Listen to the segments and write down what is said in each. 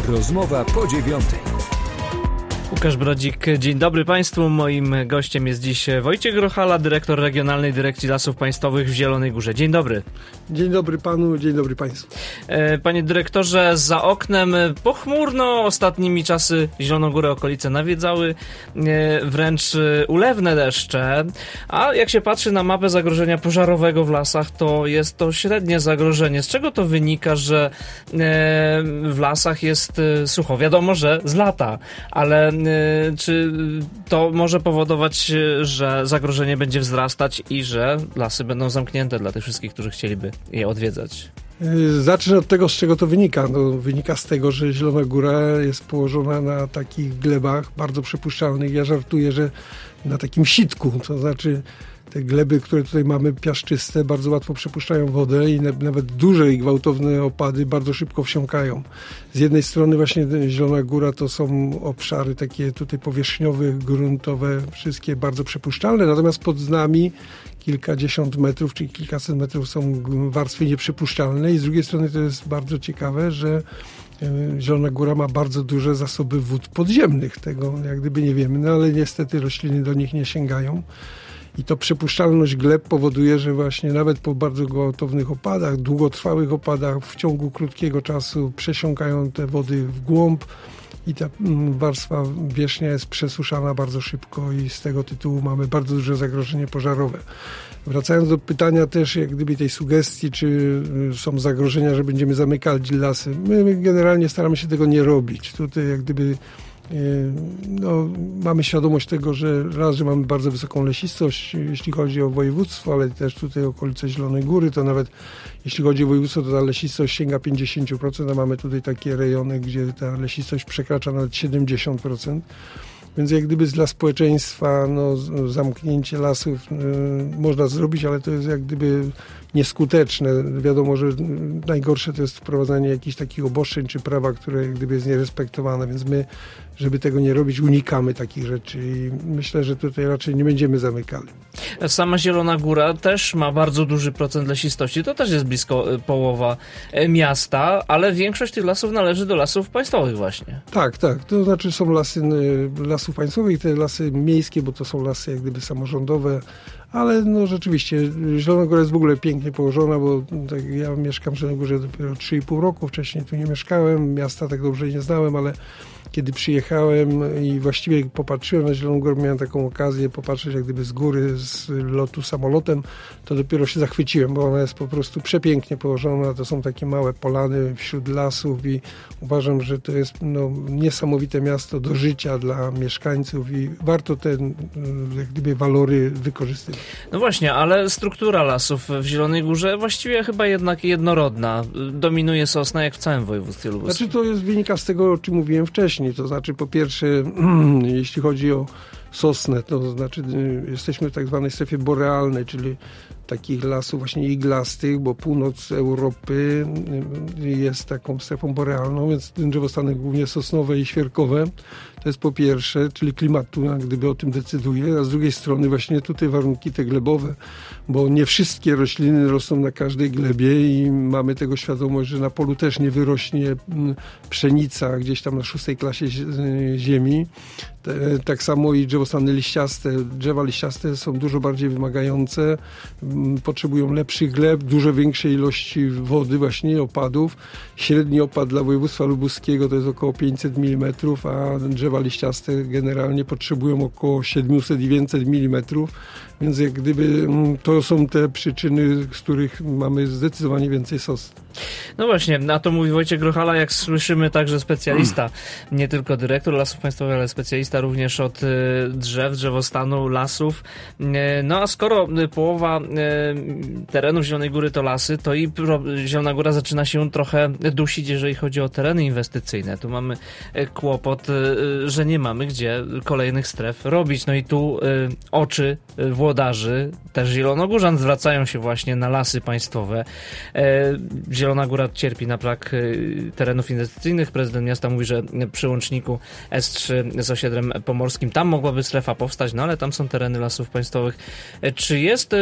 Rozmowa po 9. Łukasz Brodzik, dzień dobry Państwu. Moim gościem jest dziś Wojciech Grochala, dyrektor Regionalnej Dyrekcji Lasów Państwowych w Zielonej Górze. Dzień dobry. Dzień dobry panu, dzień dobry państwu. Panie dyrektorze, za oknem pochmurno, ostatnimi czasy Zieloną Górę okolice nawiedzały wręcz ulewne deszcze, a jak się patrzy na mapę zagrożenia pożarowego w lasach, to jest to średnie zagrożenie. Z czego to wynika, że w lasach jest sucho? Wiadomo, że z lata, ale czy to może powodować, że zagrożenie będzie wzrastać i że lasy będą zamknięte dla tych wszystkich, którzy chcieliby je odwiedzać? Zacznę od tego, z czego to wynika. Wynika z tego, że Zielona Góra jest położona na takich glebach bardzo przepuszczalnych. Ja żartuję, że na takim sitku, to znaczy te gleby, które tutaj mamy, piaszczyste, bardzo łatwo przepuszczają wodę i nawet duże i gwałtowne opady bardzo szybko wsiąkają. Z jednej strony właśnie Zielona Góra to są obszary takie tutaj powierzchniowe, gruntowe, wszystkie bardzo przepuszczalne, natomiast pod nami kilkadziesiąt metrów, czyli kilkaset metrów są warstwy nieprzepuszczalne i z drugiej strony to jest bardzo ciekawe, że Zielona Góra ma bardzo duże zasoby wód podziemnych. Tego jak gdyby nie wiemy, ale niestety rośliny do nich nie sięgają. I to przepuszczalność gleb powoduje, że właśnie nawet po bardzo gwałtownych opadach, długotrwałych opadach w ciągu krótkiego czasu przesiąkają te wody w głąb i ta warstwa wierzchnia jest przesuszana bardzo szybko i z tego tytułu mamy bardzo duże zagrożenie pożarowe. Wracając do pytania też jak gdyby tej sugestii, czy są zagrożenia, że będziemy zamykać lasy. My generalnie staramy się tego nie robić. Tutaj jak gdyby mamy świadomość tego, że raz, że mamy bardzo wysoką lesistość, jeśli chodzi o województwo, ale też tutaj okolice Zielonej Góry, to nawet jeśli chodzi o województwo, to ta lesistość sięga 50%, a mamy tutaj takie rejony, gdzie ta lesistość przekracza nawet 70%. Więc jak gdyby dla społeczeństwa zamknięcie lasów można zrobić, ale to jest jak gdyby nieskuteczne. Wiadomo, że najgorsze to jest wprowadzanie jakichś takich obostrzeń czy prawa, które jak gdyby jest nierespektowane, więc my, żeby tego nie robić, unikamy takich rzeczy i myślę, że tutaj raczej nie będziemy zamykali. Sama Zielona Góra też ma bardzo duży procent lesistości, to też jest blisko połowa miasta, ale większość tych lasów należy do lasów państwowych właśnie. Tak, to znaczy są lasy lasów państwowych, te lasy miejskie, bo to są lasy jak gdyby samorządowe, ale rzeczywiście Zielona Góra jest w ogóle pięknie położona, bo tak, ja mieszkam w Zielonej Górze dopiero 3,5 roku, wcześniej tu nie mieszkałem, miasta tak dobrze nie znałem, ale kiedy przyjechałem i właściwie popatrzyłem na Zieloną Górę, miałem taką okazję popatrzeć jak gdyby z góry, z lotu samolotem, to dopiero się zachwyciłem, bo ona jest po prostu przepięknie położona, to są takie małe polany wśród lasów i uważam, że to jest niesamowite miasto do życia dla mieszkańców i warto te jak gdyby walory wykorzystywać. No właśnie, ale struktura lasów w Zielonej Górze właściwie chyba jednak jednorodna. Dominuje sosna jak w całym województwie lubuskim. Znaczy to wynika z tego, o czym mówiłem wcześniej. To znaczy po pierwsze, jeśli chodzi o sosnę, to znaczy jesteśmy w tak zwanej strefie borealnej, czyli takich lasów właśnie iglastych, bo północ Europy jest taką strefą borealną, więc drzewostany głównie sosnowe i świerkowe. To jest po pierwsze, czyli klimatu jak gdyby o tym decyduje, a z drugiej strony właśnie tutaj warunki te glebowe, bo nie wszystkie rośliny rosną na każdej glebie i mamy tego świadomość, że na polu też nie wyrośnie pszenica gdzieś tam na 6. klasie ziemi. Tak samo i drzewostany liściaste. Drzewa liściaste są dużo bardziej wymagające, potrzebują lepszych gleb, dużo większej ilości wody, właśnie opadów. Średni opad dla województwa lubuskiego to jest około 500 mm, a drzewa liściaste generalnie potrzebują około 700 i więcej mm, więc jak gdyby to są te przyczyny, z których mamy zdecydowanie więcej sosny. No właśnie, na to mówi Wojciech Grochala, jak słyszymy, także specjalista, nie tylko dyrektor Lasów Państwowych, ale specjalista również od drzew, drzewostanu, lasów. No a skoro połowa terenów Zielonej Góry to lasy, to i Zielona Góra zaczyna się trochę dusić, jeżeli chodzi o tereny inwestycyjne. Tu mamy kłopot, że nie mamy gdzie kolejnych stref robić. No i tu oczy władzy włodarzy, też zielonogórzan zwracają się właśnie na lasy państwowe. Zielona Góra cierpi na brak terenów inwestycyjnych. Prezydent miasta mówi, że przy łączniku S3 z osiedlem pomorskim tam mogłaby strefa powstać, no ale tam są tereny lasów państwowych. Czy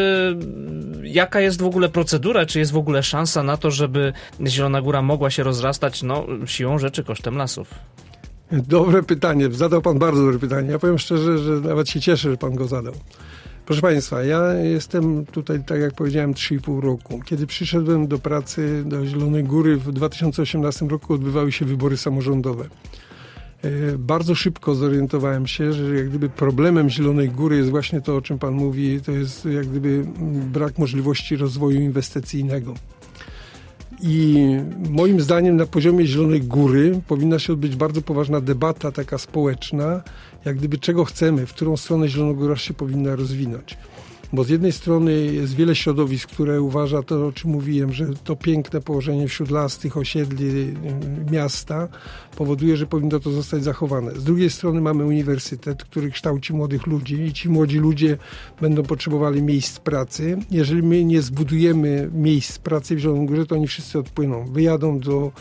jaka jest w ogóle procedura, czy jest w ogóle szansa na to, żeby Zielona Góra mogła się rozrastać, siłą rzeczy kosztem lasów? Dobre pytanie. Zadał pan bardzo dobre pytanie. Ja powiem szczerze, że nawet się cieszę, że pan go zadał. Proszę państwa, ja jestem tutaj, tak jak powiedziałem, 3,5 roku. Kiedy przyszedłem do pracy do Zielonej Góry w 2018 roku odbywały się wybory samorządowe. Bardzo szybko zorientowałem się, że jak gdyby problemem Zielonej Góry jest właśnie to, o czym pan mówi, to jest jak gdyby brak możliwości rozwoju inwestycyjnego. I moim zdaniem na poziomie Zielonej Góry powinna się odbyć bardzo poważna debata taka społeczna, jak gdyby czego chcemy, w którą stronę Zielona Góra się powinna rozwinąć. Bo z jednej strony jest wiele środowisk, które uważa to, o czym mówiłem, że to piękne położenie wśród las, tych osiedli miasta powoduje, że powinno to zostać zachowane. Z drugiej strony mamy uniwersytet, który kształci młodych ludzi i ci młodzi ludzie będą potrzebowali miejsc pracy. Jeżeli my nie zbudujemy miejsc pracy w Zielonej Górze, to oni wszyscy odpłyną. Wyjadą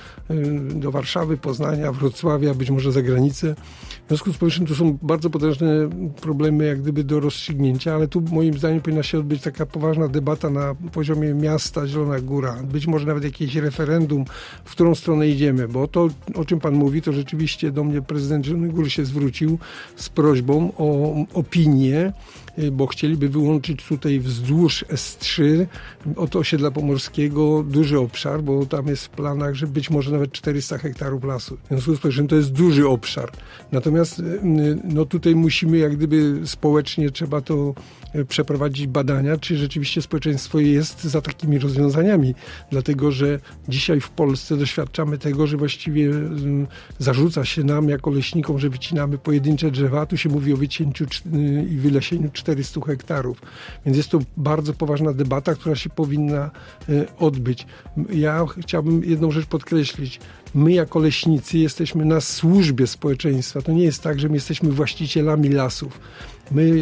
do Warszawy, Poznania, Wrocławia, być może za granicę. W związku z powyższym to są bardzo potężne problemy jak gdyby do rozstrzygnięcia, ale tu moim zdaniem powinna się odbyć taka poważna debata na poziomie miasta Zielona Góra. Być może nawet jakieś referendum, w którą stronę idziemy, bo to, o czym pan mówi, to rzeczywiście do mnie prezydent Zielonej Góry się zwrócił z prośbą o opinię, bo chcieliby wyłączyć tutaj wzdłuż S3 od osiedla pomorskiego duży obszar, bo tam jest w planach, że być może nawet 400 hektarów lasu. W związku z tym to jest duży obszar. Natomiast tutaj musimy jak gdyby społecznie trzeba to przeprowadzić badania, czy rzeczywiście społeczeństwo jest za takimi rozwiązaniami. Dlatego, że dzisiaj w Polsce doświadczamy tego, że właściwie zarzuca się nam jako leśnikom, że wycinamy pojedyncze drzewa. Tu się mówi o wycięciu i wylesieniu 400 hektarów. Więc jest to bardzo poważna debata, która się powinna odbyć. Ja chciałbym jedną rzecz podkreślić. My jako leśnicy jesteśmy na służbie społeczeństwa. To nie jest tak, że my jesteśmy właścicielami lasów. My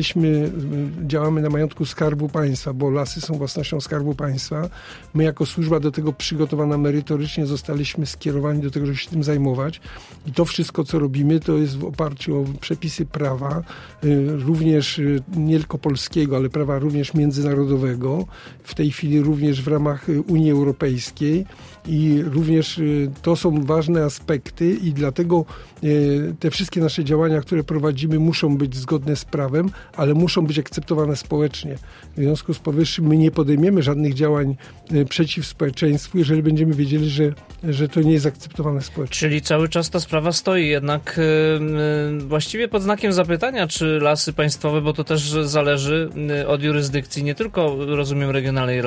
działamy na majątku Skarbu Państwa, bo lasy są własnością Skarbu Państwa. My jako służba do tego przygotowana merytorycznie zostaliśmy skierowani do tego, żeby się tym zajmować. I to wszystko, co robimy, to jest w oparciu o przepisy prawa, również nie tylko polskiego, ale prawa również międzynarodowego. W tej chwili również w ramach Unii Europejskiej. I również to są ważne aspekty i dlatego te wszystkie nasze działania, które prowadzimy, muszą być zgodne z prawem, ale muszą być akceptowane społecznie. W związku z powyższym my nie podejmiemy żadnych działań przeciw społeczeństwu, jeżeli będziemy wiedzieli, że to nie jest akceptowane społecznie. Czyli cały czas ta sprawa stoi jednak właściwie pod znakiem zapytania, czy lasy państwowe, bo to też zależy od jurysdykcji, nie tylko, rozumiem, regionalnej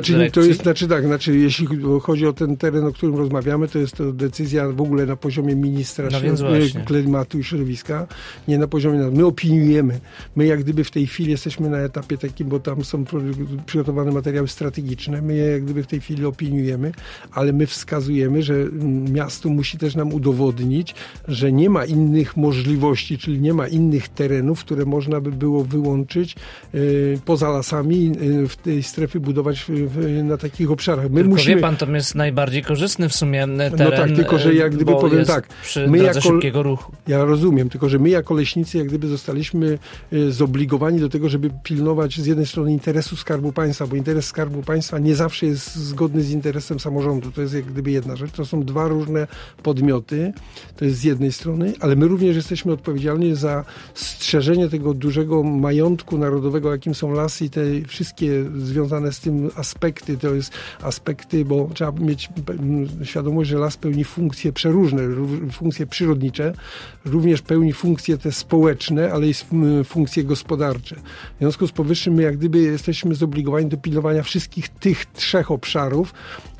dyrekcji. Jeśli chodzi o ten teren, o którym rozmawiamy, to jest to decyzja w ogóle na poziomie ministra klimatu i środowiska, nie na poziomie my opiniujemy. My jak gdyby w tej chwili jesteśmy na etapie takim, bo tam są przygotowane materiały strategiczne, my je jak gdyby w tej chwili opiniujemy, ale my wskazujemy, że miasto musi też nam udowodnić, że nie ma innych możliwości, czyli nie ma innych terenów, które można by było wyłączyć poza lasami, w tej strefie budować na takich obszarach. Wie pan, to jest najbardziej korzystny w sumie teren, no tak, tylko że jak gdyby powiem tak, przy drodze szybkiego ruchu. Ja rozumiem, tylko że my jako leśnicy jak gdyby zostaliśmy zobligowani do tego, żeby pilnować z jednej strony interesu Skarbu Państwa, bo interes Skarbu Państwa nie zawsze jest zgodny z interesem samorządu. To jest jak gdyby jedna rzecz. To są dwa różne podmioty. To jest z jednej strony, ale my również jesteśmy odpowiedzialni za strzeżenie tego dużego majątku narodowego, jakim są lasy i te wszystkie związane z tym aspekty. To jest aspekty, bo trzeba mieć świadomość, że las pełni funkcje przeróżne, funkcje przyrodnicze, również pełni funkcje te społeczne, ale i funkcje gospodarcze. W związku z powyższym my jak gdyby jesteśmy zobligowani do pilnowania wszystkich tych trzech obszarów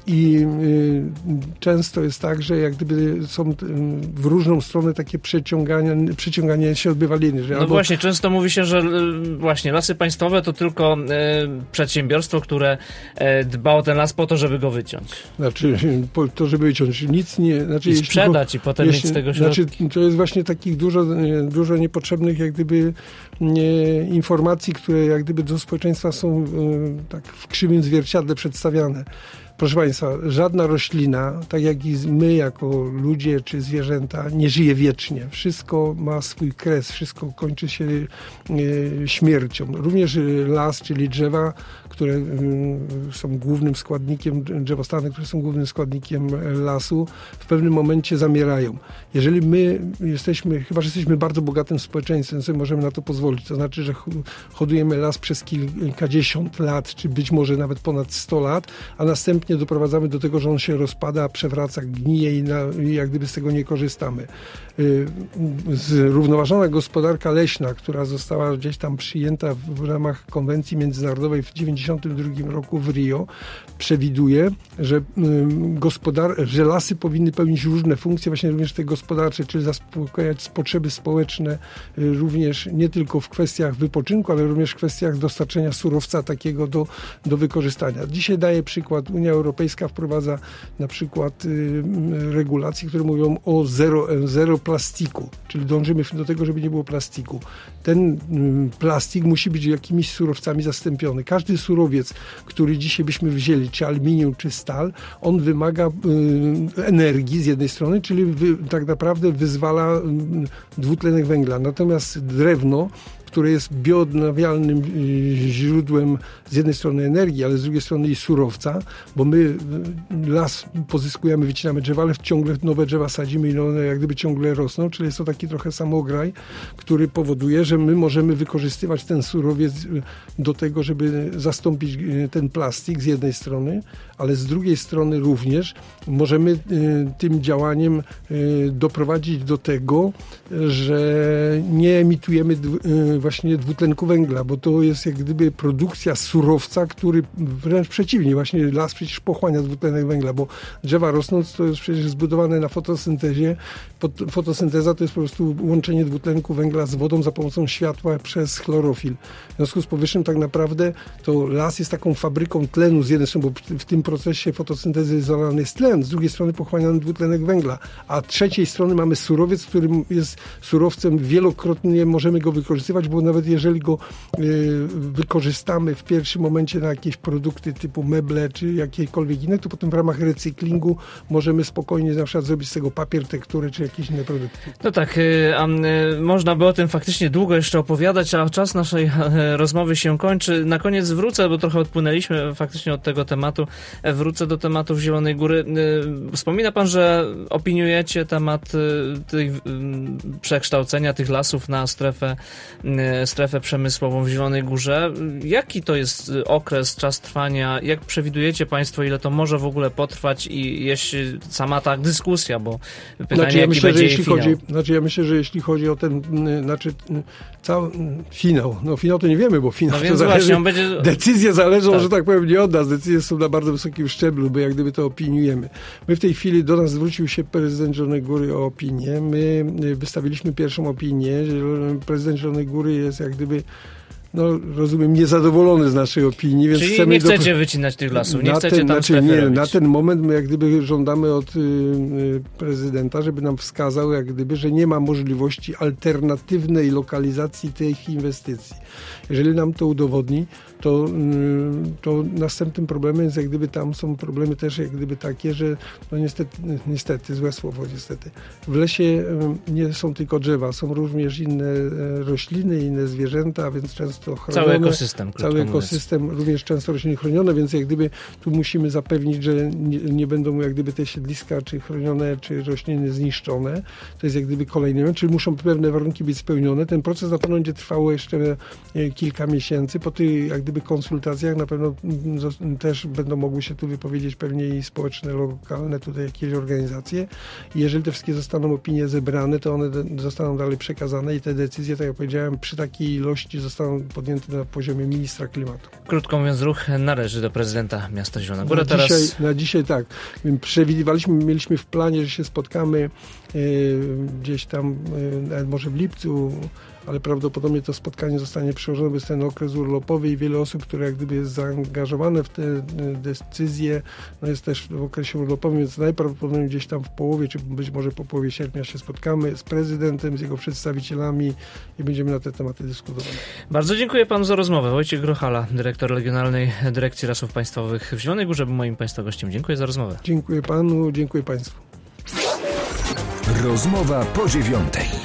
I często jest tak, że jak gdyby są w różną stronę takie przeciąganie się odbywa liny. No właśnie, często mówi się, że właśnie Lasy Państwowe to tylko przedsiębiorstwo, które dba o ten las po to, żeby go wyciąć. Znaczy, po to, żeby wyciąć. Nic nie... Znaczy, i sprzedać i potem mieć z tego środki. Znaczy, to jest właśnie takich dużo niepotrzebnych jak gdyby informacji, które jak gdyby do społeczeństwa są tak w krzywym zwierciadle przedstawiane. Proszę Państwa, żadna roślina, tak jak i my jako ludzie czy zwierzęta, nie żyje wiecznie. Wszystko ma swój kres, wszystko kończy się śmiercią. Również las, czyli drzewa, które są głównym składnikiem, drzewostany, które są głównym składnikiem lasu, w pewnym momencie zamierają. Jeżeli my chyba że jesteśmy bardzo bogatym społeczeństwem, sobie możemy na to pozwolić. To znaczy, że hodujemy las przez kilkadziesiąt lat, czy być może nawet ponad 100 lat, a następnie doprowadzamy do tego, że on się rozpada, przewraca, gnije i jak gdyby z tego nie korzystamy. Zrównoważona gospodarka leśna, która została gdzieś tam przyjęta w ramach konwencji międzynarodowej w 1992 roku w Rio, przewiduje, że lasy powinny pełnić różne funkcje, właśnie również te gospodarcze, czyli zaspokajać potrzeby społeczne, również nie tylko w kwestiach wypoczynku, ale również w kwestiach dostarczenia surowca takiego do wykorzystania. Dzisiaj daję przykład. Unia Europejska wprowadza na przykład regulacje, które mówią o zero plastiku, czyli dążymy do tego, żeby nie było plastiku. Ten plastik musi być jakimiś surowcami zastąpiony. Każdy surowiec, który dzisiaj byśmy wzięli, czy aluminium, czy stal, on wymaga energii z jednej strony, czyli tak naprawdę wyzwala dwutlenek węgla. Natomiast drewno, które jest bioodnawialnym źródłem z jednej strony energii, ale z drugiej strony i surowca, bo my las pozyskujemy, wycinamy drzewa, ale ciągle nowe drzewa sadzimy i one jak gdyby ciągle rosną, czyli jest to taki trochę samograj, który powoduje, że my możemy wykorzystywać ten surowiec do tego, żeby zastąpić ten plastik z jednej strony, ale z drugiej strony również możemy tym działaniem doprowadzić do tego, że nie emitujemy właśnie dwutlenku węgla, bo to jest jak gdyby produkcja surowca, który wręcz przeciwnie, właśnie las przecież pochłania dwutlenek węgla, bo drzewa rosnąc to jest przecież zbudowane na fotosyntezie. Fotosynteza to jest po prostu łączenie dwutlenku węgla z wodą za pomocą światła przez chlorofil. W związku z powyższym tak naprawdę to las jest taką fabryką tlenu z jednej strony, bo w tym procesie fotosyntezy izolowany jest tlen, z drugiej strony pochłaniany dwutlenek węgla, a trzeciej strony mamy surowiec, który jest surowcem wielokrotnie możemy go wykorzystywać, bo nawet jeżeli go wykorzystamy w pierwszym momencie na jakieś produkty typu meble czy jakiekolwiek inne, to potem w ramach recyklingu możemy spokojnie na przykład zrobić z tego papier, tektury czy jakieś inne produkty. No tak, można by o tym faktycznie długo jeszcze opowiadać, a czas naszej rozmowy się kończy. Na koniec wrócę, bo trochę odpłynęliśmy faktycznie od tego tematu. Wrócę do tematów Zielonej Góry. Wspomina pan, że opiniujecie temat przekształcenia tych lasów na strefę przemysłową w Zielonej Górze. Jaki to jest okres, czas trwania? Jak przewidujecie państwo, ile to może w ogóle potrwać i jeśli sama ta dyskusja, bo pytanie, jaki będzie jej finał? Ja myślę, że jeśli chodzi o ten, cały finał, finał to nie wiemy, bo finał to zależy, decyzje zależą, tak, że tak powiem, nie od nas. Decyzje są na bardzo wysokim szczeblu, bo jak gdyby to opiniujemy. My w tej chwili, do nas zwrócił się prezydent Zielonej Góry o opinię. My wystawiliśmy pierwszą opinię. Prezydent Zielonej Góry jest jak gdyby, rozumiem, niezadowolony z naszej opinii, więc czyli chcemy... nie chcecie wycinać tych lasów, nie chcecie tam strefy robić. Na ten moment my jak gdyby żądamy od prezydenta, żeby nam wskazał jak gdyby, że nie ma możliwości alternatywnej lokalizacji tych inwestycji. Jeżeli nam to udowodni, to następnym problemem jest jak gdyby tam są problemy też jak gdyby takie, że niestety, złe słowo niestety, w lesie nie są tylko drzewa, są również inne rośliny, inne zwierzęta, więc często chronione. Cały ekosystem, również często rośliny chronione, więc jak gdyby tu musimy zapewnić, że nie będą jak gdyby te siedliska, czy chronione, czy rośliny zniszczone. To jest jak gdyby kolejny element, czyli muszą pewne warunki być spełnione. Ten proces na pewno będzie trwał jeszcze kilka miesięcy. Po tej jak gdyby gdyby konsultacjach. Na pewno też będą mogły się tu wypowiedzieć pewnie i społeczne, lokalne tutaj jakieś organizacje. I jeżeli te wszystkie zostaną opinie zebrane, to one zostaną dalej przekazane i te decyzje, tak jak powiedziałem, przy takiej ilości zostaną podjęte na poziomie ministra klimatu. Krótko mówiąc, ruch należy do prezydenta miasta Zielona Góra. Na dzisiaj tak. Mieliśmy w planie, że się spotkamy gdzieś tam, może w lipcu, ale prawdopodobnie to spotkanie zostanie przełożone, bo jest ten okres urlopowy i wiele osób, które jak gdyby jest zaangażowane w te decyzje, jest też w okresie urlopowym, więc najprawdopodobniej gdzieś tam w połowie, czy być może po połowie sierpnia się spotkamy z prezydentem, z jego przedstawicielami i będziemy na te tematy dyskutować. Bardzo dziękuję panu za rozmowę. Wojciech Grochala, dyrektor Regionalnej Dyrekcji Lasów Państwowych w Zielonej Górze, był moim państwa gościem. Dziękuję za rozmowę. Dziękuję panu, dziękuję państwu. Rozmowa po 9:00.